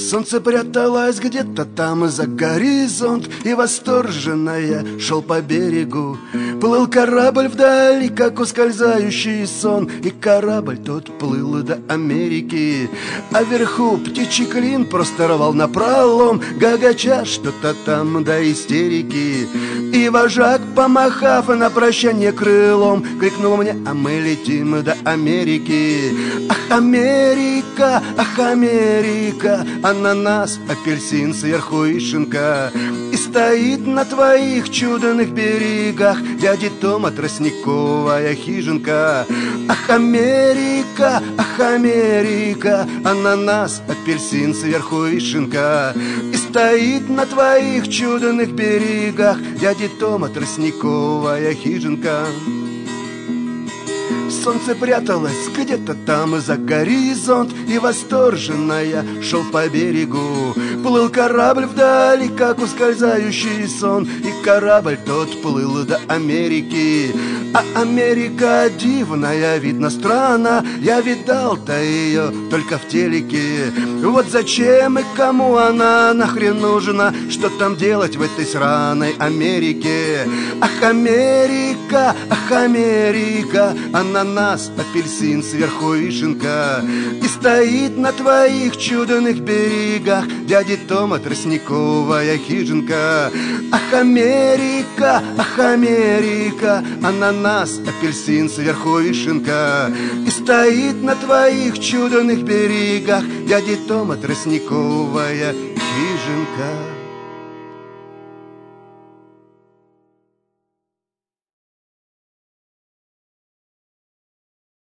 Солнце пряталось где-то там за горизонт, и восторженно я шел по берегу. Плыл корабль вдали, как ускользающий сон, и корабль тот плыл до Америки. А вверху птичий клин просто рвал напролом, гагача что-то там до истерики. И вожак, помахав на прощание крылом, крикнул мне: а мы летим до Америки. Ах, Америка, ах, Америка, ананас, апельсин, сверху вишенка. И стоит на твоих чудных берегах дяди Тома тростниковая хижинка. Ах, Америка, ах, Америка, ананас, апельсин, сверху вишенка. И стоит на твоих чудных берегах дяди Тома тростниковая хижинка. Солнце пряталось где-то там за горизонт, и восторженно я шел по берегу. Плыл корабль вдали, как ускользающий сон, и корабль тот плыл до Америки. А Америка дивная, видно, страна, я видал-то ее только в телеке. Вот зачем и кому она нахрен нужна, что там делать в этой сраной Америке? Ах, Америка, ах, Америка, ананас, апельсин, сверху вишенка. И стоит на твоих чудных берегах дяди Тома тростниковая хижинка. Ах, Америка, ах, Америка, ананас, апельсин, сверху вишенка. И стоит на твоих чудных берегах дяди Тома тростниковая хижинка.